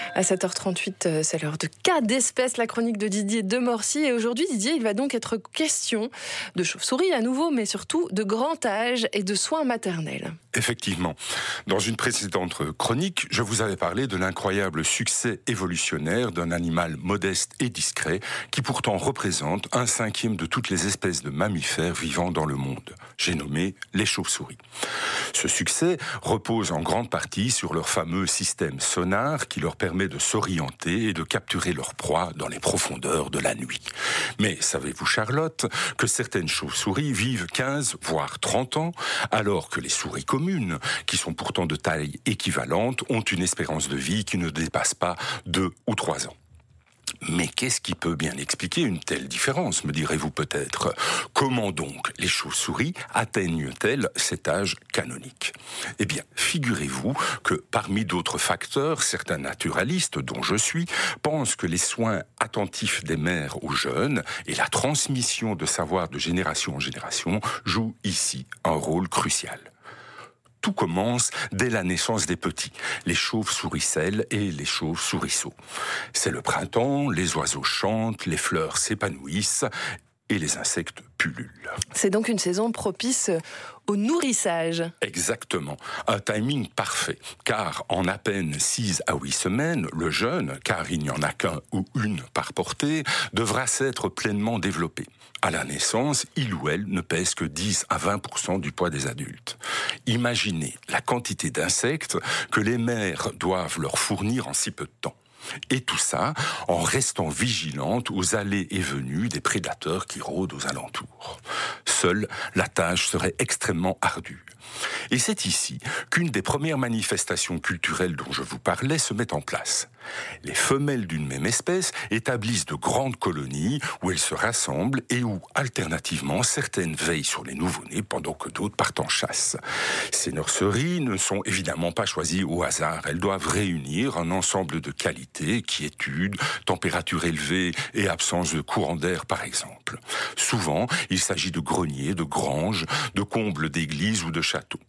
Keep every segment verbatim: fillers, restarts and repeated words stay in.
À sept heures trente-huit, c'est l'heure de Cas d'espèce, la chronique de Didier Demorcy. Et aujourd'hui, Didier, il va donc être question de chauves-souris à nouveau, mais surtout de grand âge et de soins maternels. Effectivement. Dans une précédente chronique, je vous avais parlé de l'incroyable succès évolutionnaire d'un animal modeste et discret qui pourtant représente un cinquième de toutes les espèces de mammifères vivant dans le monde. J'ai nommé les chauves-souris. Ce succès repose en grande partie sur leur fameux système sonar qui leur permet de s'orienter et de capturer leur proie dans les profondeurs de la nuit. Mais savez-vous, Charlotte, que certaines chauves-souris vivent quinze voire trente ans, alors que les souris communes, qui sont pourtant de taille équivalente, ont une espérance de vie qui ne dépasse pas deux ou trois ans. Mais qu'est-ce qui peut bien expliquer une telle différence, me direz-vous peut-être ? Comment donc les chauves-souris atteignent-elles cet âge canonique ? Eh bien, figurez-vous que parmi d'autres facteurs, certains naturalistes, dont je suis, pensent que les soins attentifs des mères aux jeunes et la transmission de savoir de génération en génération jouent ici un rôle crucial. Tout commence dès la naissance des petits, les chauves-souricelles et les chauves-souriceaux. C'est le printemps, les oiseaux chantent, les fleurs s'épanouissent et les insectes pullulent. C'est donc une saison propice au nourrissage. Exactement. Un timing parfait, car en à peine six à huit semaines, le jeune, car il n'y en a qu'un ou une par portée, devra s'être pleinement développé. À la naissance, il ou elle ne pèse que dix à vingt pour cent du poids des adultes. Imaginez la quantité d'insectes que les mères doivent leur fournir en si peu de temps. Et tout ça en restant vigilante aux allées et venues des prédateurs qui rôdent aux alentours. Seule la tâche serait extrêmement ardue. Et c'est ici qu'une des premières manifestations culturelles dont je vous parlais se met en place. Les femelles d'une même espèce établissent de grandes colonies où elles se rassemblent et où, alternativement, certaines veillent sur les nouveau-nés pendant que d'autres partent en chasse. Ces nurseries ne sont évidemment pas choisies au hasard. Elles doivent réunir un ensemble de qualités, quiétude, température élevée et absence de courant d'air, par exemple. Souvent, il s'agit de greniers, de granges, de combles d'églises ou de châteaux.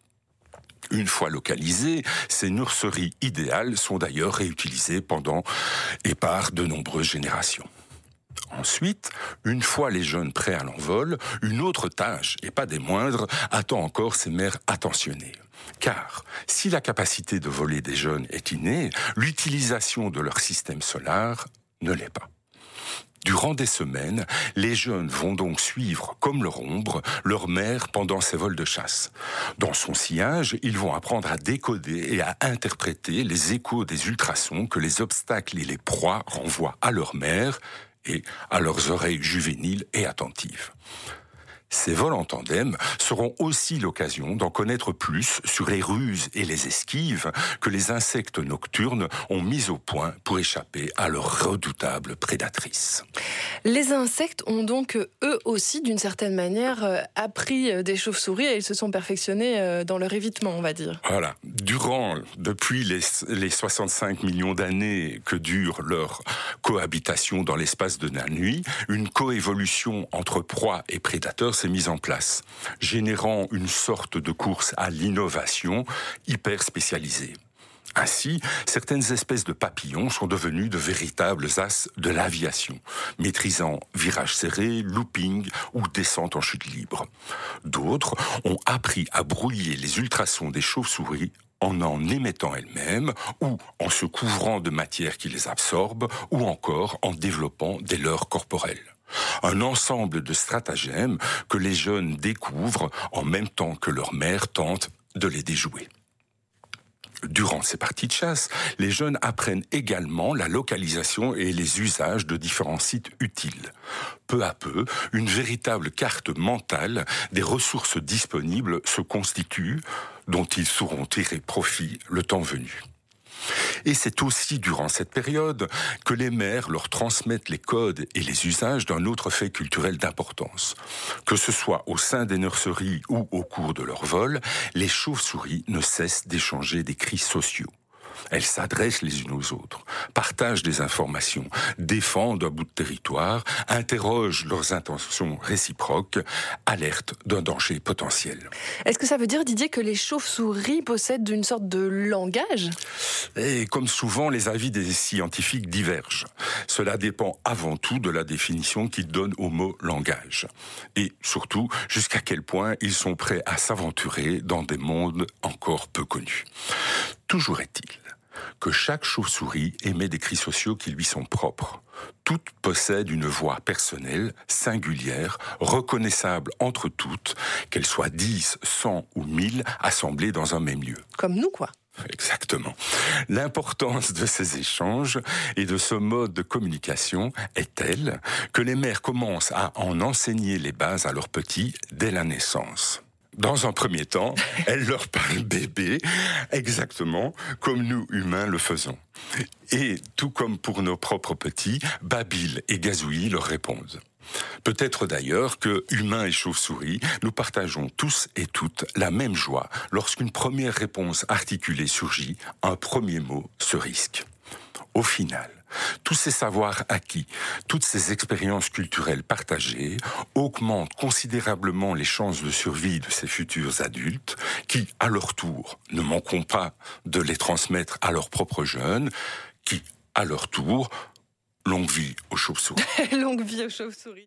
Une fois localisées, ces nurseries idéales sont d'ailleurs réutilisées pendant et par de nombreuses générations. Ensuite, une fois les jeunes prêts à l'envol, une autre tâche, et pas des moindres, attend encore ces mères attentionnées. Car si la capacité de voler des jeunes est innée, l'utilisation de leur système solaire ne l'est pas. Durant des semaines, les jeunes vont donc suivre, comme leur ombre, leur mère pendant ses vols de chasse. Dans son sillage, ils vont apprendre à décoder et à interpréter les échos des ultrasons que les obstacles et les proies renvoient à leur mère et à leurs oreilles juvéniles et attentives. Ces vols en tandem seront aussi l'occasion d'en connaître plus sur les ruses et les esquives que les insectes nocturnes ont mises au point pour échapper à leurs redoutables prédatrices. Les insectes ont donc eux aussi, d'une certaine manière, appris des chauves-souris et ils se sont perfectionnés dans leur évitement, on va dire. Voilà. Durant, depuis les, les soixante-cinq millions d'années que dure leur cohabitation dans l'espace de la nuit, une coévolution entre proie et prédateurs s'est mise en place, générant une sorte de course à l'innovation hyper spécialisée. Ainsi, certaines espèces de papillons sont devenues de véritables as de l'aviation, maîtrisant virages serrés, looping ou descente en chute libre. D'autres ont appris à brouiller les ultrasons des chauves-souris en en émettant elles-mêmes, ou en se couvrant de matière qui les absorbe, ou encore en développant des leurres corporelles. Un ensemble de stratagèmes que les jeunes découvrent en même temps que leur mère tente de les déjouer. Durant ces parties de chasse, les jeunes apprennent également la localisation et les usages de différents sites utiles. Peu à peu, une véritable carte mentale des ressources disponibles se constitue, dont ils sauront tirer profit le temps venu. Et c'est aussi durant cette période que les mères leur transmettent les codes et les usages d'un autre fait culturel d'importance. Que ce soit au sein des nurseries ou au cours de leur vol, les chauves-souris ne cessent d'échanger des cris sociaux. Elles s'adressent les unes aux autres, partagent des informations, défendent un bout de territoire, interrogent leurs intentions réciproques, alertent d'un danger potentiel. Est-ce que ça veut dire, Didier, que les chauves-souris possèdent une sorte de langage ? Et comme souvent, les avis des scientifiques divergent. Cela dépend avant tout de la définition qu'ils donnent au mot langage. Et surtout, jusqu'à quel point ils sont prêts à s'aventurer dans des mondes encore peu connus. Toujours est-il que chaque chauve-souris émet des cris sociaux qui lui sont propres. Toutes possèdent une voix personnelle, singulière, reconnaissable entre toutes, qu'elles soient dix, cent ou mille, assemblées dans un même lieu. Comme nous, quoi. Exactement. L'importance de ces échanges et de ce mode de communication est telle que les mères commencent à en enseigner les bases à leurs petits dès la naissance. Dans un premier temps, elles leur parlent bébé, exactement comme nous, humains, le faisons. Et tout comme pour nos propres petits, Babil et Gazouillis leur répondent. Peut-être d'ailleurs que, humains et chauves-souris, nous partageons tous et toutes la même joie lorsqu'une première réponse articulée surgit, un premier mot se risque. Au final, tous ces savoirs acquis, toutes ces expériences culturelles partagées augmentent considérablement les chances de survie de ces futurs adultes qui, à leur tour, ne manqueront pas de les transmettre à leurs propres jeunes, qui, à leur tour, longue vie aux chauves-souris. Longue vie aux chauves-souris.